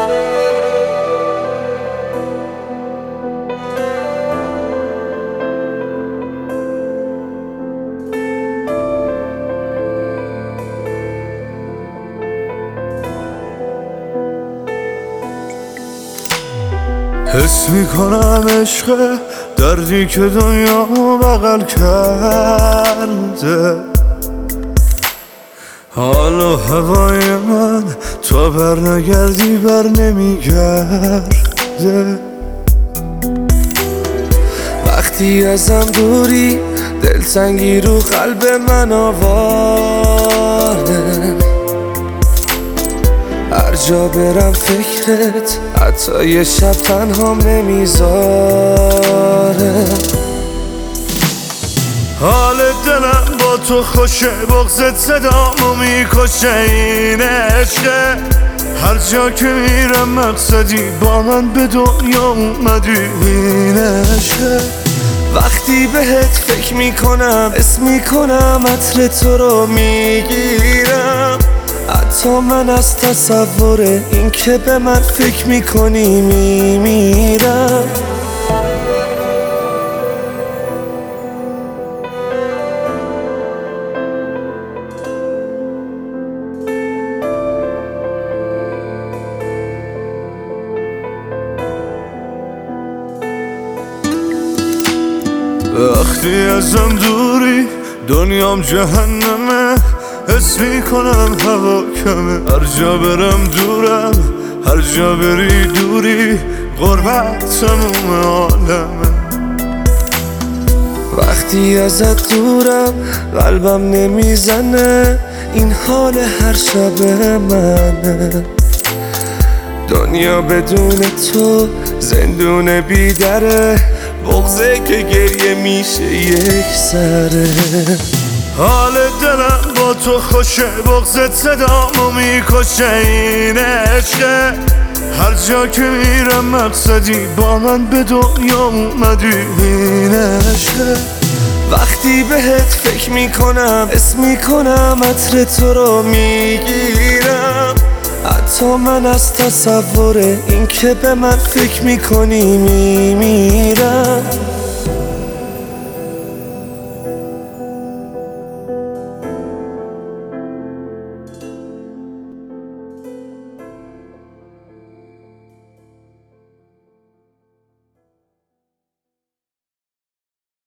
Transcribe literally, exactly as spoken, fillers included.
حس میکنم عشق دردی که دنیا بغل کرده، حال و هوای من تا بر نگردی بر نمیگرده. وقتی ازم دوری دلتنگی رو قلب من آواره، هر جا برم فکرت حتی یه شب تنهام نمیذاره. حال دلم با تو خوشه، بغضت صدامو میکشه، این عشقه. هر جا که میرم مقصدی با من به دنیا اومدی، این عشقه. وقتی بهت فکر میکنم اسم میکنم عطر تو رو میگیرم، حتی من از تصور این که به من فکر میکنی میمیرم. وقتی ازم دوری دنیام جهنمه، حس میکنم هوا کمه، هر جا برم دورم، هر جا بری دوری، غربت تموم عالمه. وقتی ازت دورم قلبم نمیزنه، این حال هر شب منه. دنیا بدون تو زندون بیدره، بغضه که گریه میشه یک سره. حال دلم با تو خوشه، بغضت صدامو میکشه، این عشقه. هر جا که میرم مقصدی با من به دنیا اومدی، این عشقه. وقتی بهت فکر میکنم اسم میکنم عطر تو رو میگیرم، حتی من از تصور این که به من فکر میکنی میمیرم.